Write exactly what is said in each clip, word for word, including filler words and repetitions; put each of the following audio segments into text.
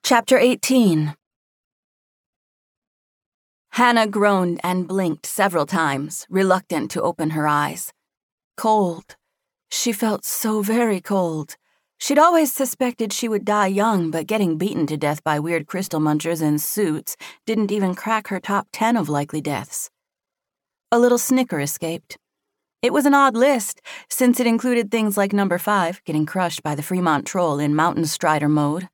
Chapter eighteen. Hannah groaned and blinked several times, reluctant to open her eyes. Cold. She felt so very cold. She'd always suspected she would die young, but getting beaten to death by weird crystal munchers in suits didn't even crack her top ten of likely deaths. A little snicker escaped. It was an odd list, since it included things like number five, getting crushed by the Fremont Troll in Mountain Strider mode.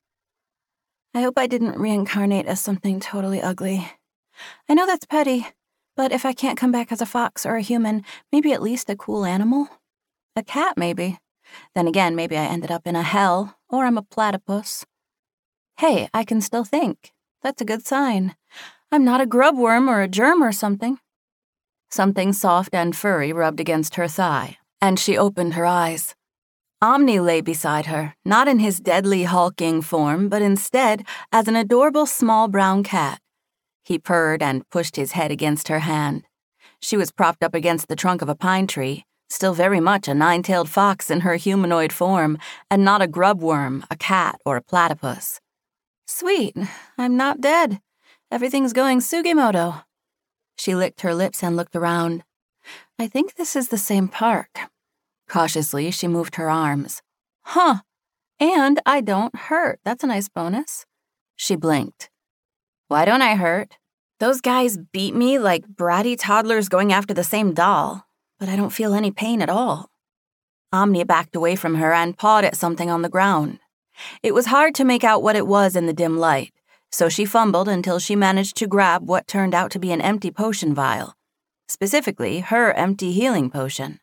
I hope I didn't reincarnate as something totally ugly. I know that's petty, but if I can't come back as a fox or a human, maybe at least a cool animal? A cat, maybe. Then again, maybe I ended up in a hell, or I'm a platypus. Hey, I can still think. That's a good sign. I'm not a grubworm or a germ or something. Something soft and furry rubbed against her thigh, and she opened her eyes. Omni lay beside her, not in his deadly hulking form, but instead as an adorable small brown cat. He purred and pushed his head against her hand. She was propped up against the trunk of a pine tree, still very much a nine-tailed fox in her humanoid form, and not a grubworm, a cat, or a platypus. Sweet, I'm not dead. Everything's going Sugimoto. She licked her lips and looked around. I think this is the same park. Cautiously, she moved her arms. Huh, and I don't hurt. That's a nice bonus. She blinked. Why don't I hurt? Those guys beat me like bratty toddlers going after the same doll, but I don't feel any pain at all. Omni backed away from her and pawed at something on the ground. It was hard to make out what it was in the dim light, so she fumbled until she managed to grab what turned out to be an empty potion vial. Specifically, her empty healing potion.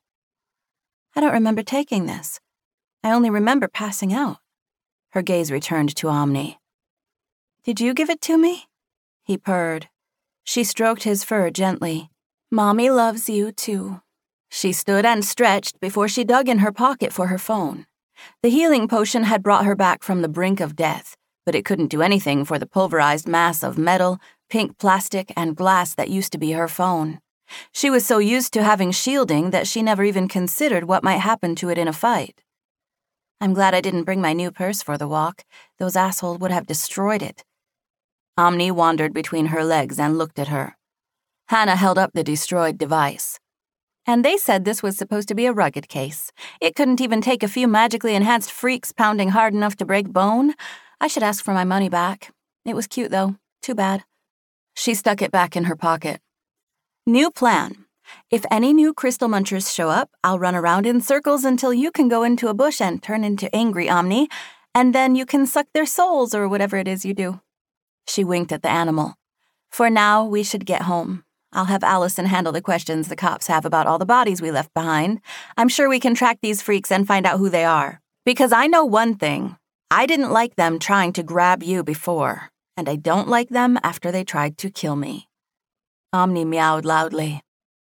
I don't remember taking this. I only remember passing out. Her gaze returned to Omni. Did you give it to me? He purred. She stroked his fur gently. Mommy loves you, too. She stood and stretched before she dug in her pocket for her phone. The healing potion had brought her back from the brink of death, but it couldn't do anything for the pulverized mass of metal, pink plastic, and glass that used to be her phone. She was so used to having shielding that she never even considered what might happen to it in a fight. I'm glad I didn't bring my new purse for the walk. Those assholes would have destroyed it. Omni wandered between her legs and looked at her. Hannah held up the destroyed device. And they said this was supposed to be a rugged case. It couldn't even take a few magically enhanced freaks pounding hard enough to break bone. I should ask for my money back. It was cute, though. Too bad. She stuck it back in her pocket. New plan. If any new crystal munchers show up, I'll run around in circles until you can go into a bush and turn into angry Omni, and then you can suck their souls or whatever it is you do. She winked at the animal. For now, we should get home. I'll have Allison handle the questions the cops have about all the bodies we left behind. I'm sure we can track these freaks and find out who they are. Because I know one thing. I didn't like them trying to grab you before, and I don't like them after they tried to kill me. Omni meowed loudly.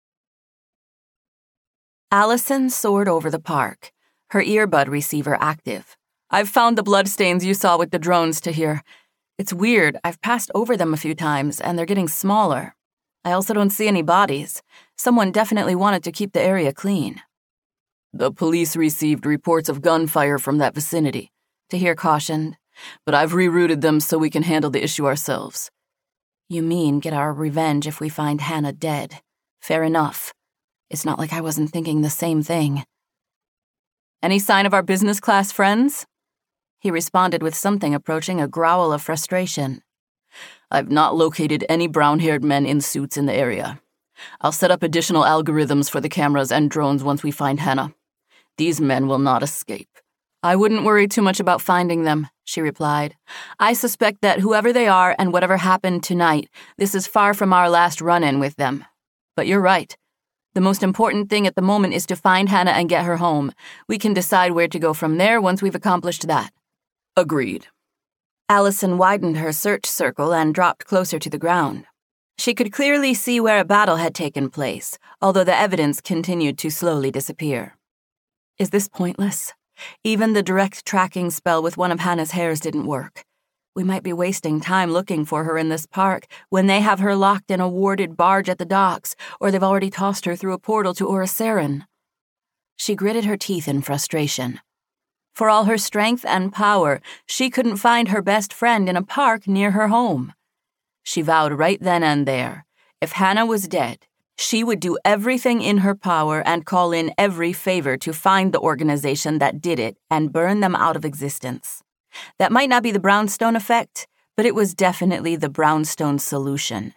Allison soared over the park, her earbud receiver active. I've found the bloodstains you saw with the drones, Tahir. It's weird, I've passed over them a few times, and they're getting smaller. I also don't see any bodies. Someone definitely wanted to keep the area clean. The police received reports of gunfire from that vicinity, Tahir cautioned, but I've rerouted them so we can handle the issue ourselves. You mean get our revenge if we find Hannah dead. Fair enough. It's not like I wasn't thinking the same thing. Any sign of our business class friends? He responded with something approaching a growl of frustration. I've not located any brown-haired men in suits in the area. I'll set up additional algorithms for the cameras and drones once we find Hannah. These men will not escape. I wouldn't worry too much about finding them, she replied. I suspect that whoever they are and whatever happened tonight, this is far from our last run-in with them. But you're right. The most important thing at the moment is to find Hannah and get her home. We can decide where to go from there once we've accomplished that. Agreed. Allison widened her search circle and dropped closer to the ground. She could clearly see where a battle had taken place, although the evidence continued to slowly disappear. Is this pointless? Even the direct tracking spell with one of Hannah's hairs didn't work. We might be wasting time looking for her in this park when they have her locked in a warded barge at the docks, or they've already tossed her through a portal to Orosaren. She gritted her teeth in frustration. For all her strength and power, she couldn't find her best friend in a park near her home. She vowed right then and there, if Hannah was dead, she would do everything in her power and call in every favor to find the organization that did it and burn them out of existence. That might not be the brownstone effect, but it was definitely the brownstone solution.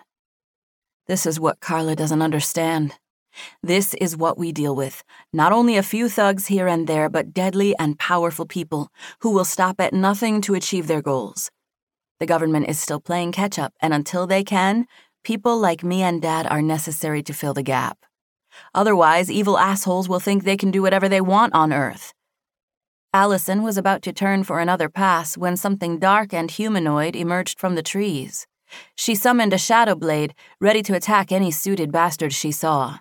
This is what Carla doesn't understand. This is what we deal with. Not only a few thugs here and there, but deadly and powerful people who will stop at nothing to achieve their goals. The government is still playing catch-up, and until they can, people like me and Dad are necessary to fill the gap. Otherwise, evil assholes will think they can do whatever they want on Earth. Allison was about to turn for another pass when something dark and humanoid emerged from the trees. She summoned a shadow blade, ready to attack any suited bastard she saw.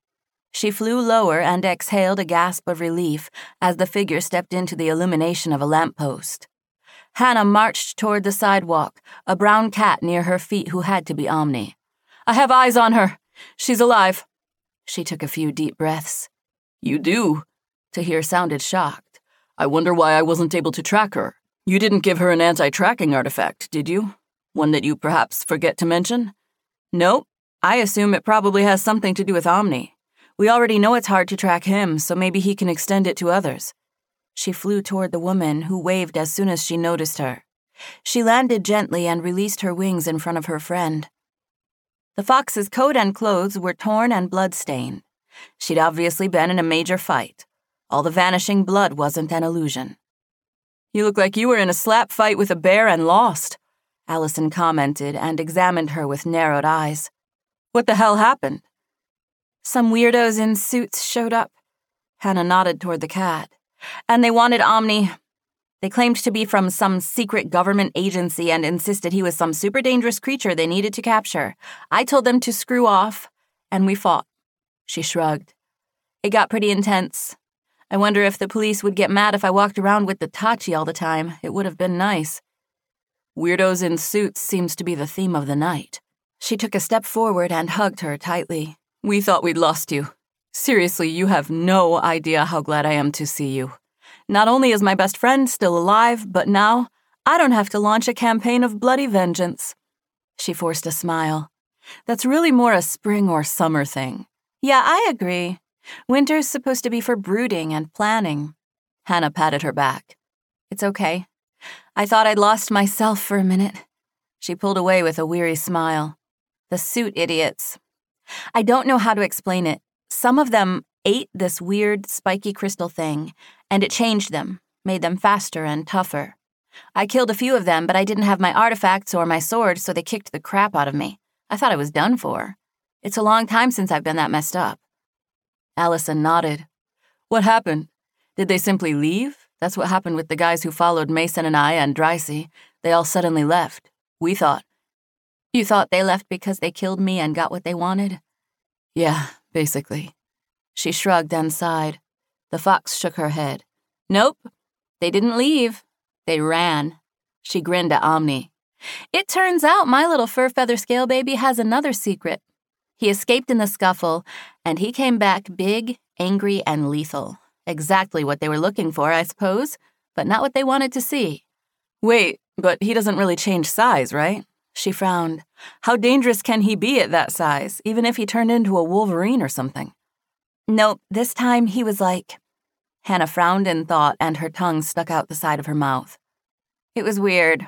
She flew lower and exhaled a gasp of relief as the figure stepped into the illumination of a lamppost. Hannah marched toward the sidewalk, a brown cat near her feet who had to be Omni. "I have eyes on her. She's alive." She took a few deep breaths. "You do?" Tahir sounded shocked. "I wonder why I wasn't able to track her. You didn't give her an anti-tracking artifact, did you? One that you perhaps forget to mention?" "Nope. I assume it probably has something to do with Omni. We already know it's hard to track him, so maybe he can extend it to others." She flew toward the woman, who waved as soon as she noticed her. She landed gently and released her wings in front of her friend. The fox's coat and clothes were torn and blood-stained. She'd obviously been in a major fight. All the vanishing blood wasn't an illusion. "You look like you were in a slap fight with a bear and lost," Allison commented and examined her with narrowed eyes. "What the hell happened?" "Some weirdos in suits showed up." Hannah nodded toward the cat. "And they wanted Omni. They claimed to be from some secret government agency and insisted he was some super dangerous creature they needed to capture. I told them to screw off, and we fought." She shrugged. "It got pretty intense. I wonder if the police would get mad if I walked around with the Tachi all the time. It would have been nice." "Weirdos in suits seems to be the theme of the night." She took a step forward and hugged her tightly. "We thought we'd lost you. Seriously, you have no idea how glad I am to see you. Not only is my best friend still alive, but now I don't have to launch a campaign of bloody vengeance." She forced a smile. "That's really more a spring or summer thing." "Yeah, I agree. Winter's supposed to be for brooding and planning." Hannah patted her back. "It's okay. I thought I'd lost myself for a minute." She pulled away with a weary smile. "The suit idiots. I don't know how to explain it. Some of them ate this weird, spiky crystal thing, and it changed them, made them faster and tougher. I killed a few of them, but I didn't have my artifacts or my sword, so they kicked the crap out of me. I thought I was done for. It's a long time since I've been that messed up." Allison nodded. "What happened? Did they simply leave? That's what happened with the guys who followed Mason and I and Drycy. They all suddenly left. We thought." "You thought they left because they killed me and got what they wanted?" "Yeah, basically." She shrugged and sighed. The fox shook her head. "Nope. They didn't leave. They ran." She grinned at Omni. "It turns out my little fur feather scale baby has another secret. He escaped in the scuffle, and he came back big, angry, and lethal. Exactly what they were looking for, I suppose, but not what they wanted to see." "Wait, but he doesn't really change size, right?" She frowned. "How dangerous can he be at that size, even if he turned into a Wolverine or something?" "Nope, this time he was like..." Hannah frowned in thought, and her tongue stuck out the side of her mouth. "It was weird.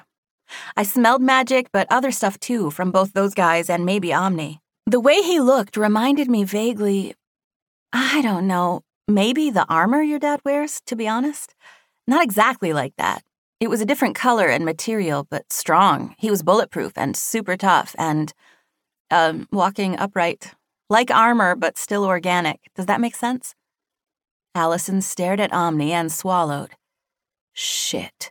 I smelled magic, but other stuff too, from both those guys and maybe Omni. The way he looked reminded me vaguely... I don't know, maybe the armor your dad wears, to be honest? Not exactly like that. It was a different color and material, but strong. He was bulletproof and super tough and, um, walking upright. Like armor, but still organic. Does that make sense?" Allison stared at Omni and swallowed. Shit.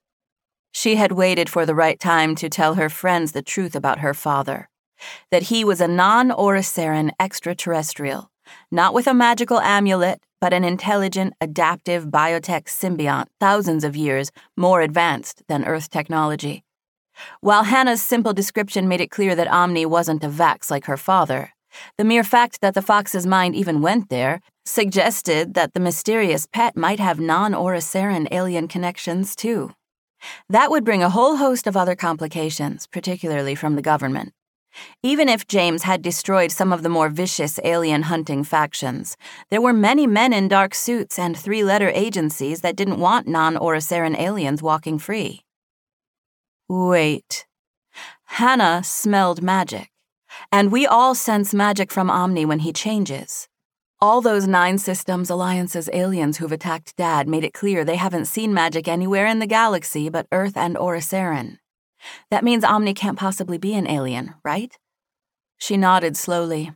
She had waited for the right time to tell her friends the truth about her father. That he was a non-Oriceran extraterrestrial, not with a magical amulet, but an intelligent, adaptive biotech symbiont thousands of years more advanced than Earth technology. While Hannah's simple description made it clear that Omni wasn't a Vax like her father, the mere fact that the fox's mind even went there Suggested that the mysterious pet might have non-Oriceran alien connections, too. That would bring a whole host of other complications, particularly from the government. Even if James had destroyed some of the more vicious alien-hunting factions, there were many men in dark suits and three-letter agencies that didn't want non-Oriceran aliens walking free. Wait. Hannah smelled magic, and we all sense magic from Omni when he changes. All those Nine Systems Alliance's aliens who've attacked Dad made it clear they haven't seen magic anywhere in the galaxy but Earth and Oriceran. That means Omni can't possibly be an alien, right? She nodded slowly.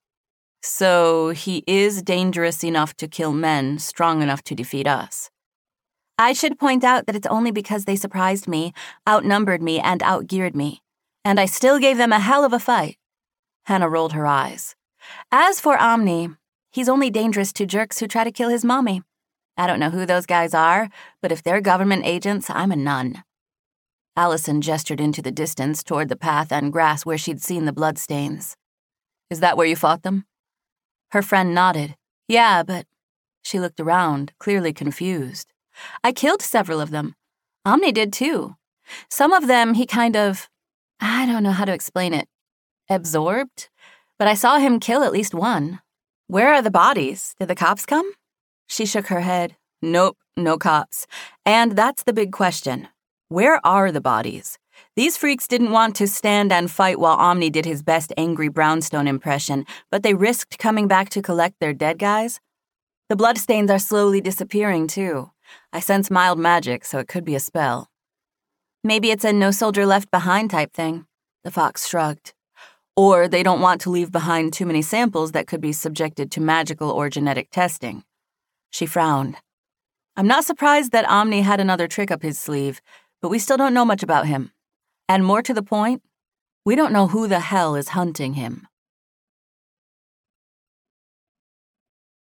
So he is dangerous enough to kill men, strong enough to defeat us. I should point out that it's only because they surprised me, outnumbered me, and outgeared me. And I still gave them a hell of a fight. Hannah rolled her eyes. As for Omni, he's only dangerous to jerks who try to kill his mommy. I don't know who those guys are, but if they're government agents, I'm a nun. Allison gestured into the distance toward the path and grass where she'd seen the bloodstains. Is that where you fought them? Her friend nodded. Yeah, but... She looked around, clearly confused. I killed several of them. Omni did too. Some of them he kind of... I don't know how to explain it. Absorbed? But I saw him kill at least one. Where are the bodies? Did the cops come? She shook her head. Nope, no cops. And that's the big question. Where are the bodies? These freaks didn't want to stand and fight while Omni did his best angry brownstone impression, but they risked coming back to collect their dead guys. The bloodstains are slowly disappearing, too. I sense mild magic, so it could be a spell. Maybe it's a no soldier left behind type thing. The fox shrugged. Or they don't want to leave behind too many samples that could be subjected to magical or genetic testing. She frowned. I'm not surprised that Omni had another trick up his sleeve, but we still don't know much about him. And more to the point, we don't know who the hell is hunting him.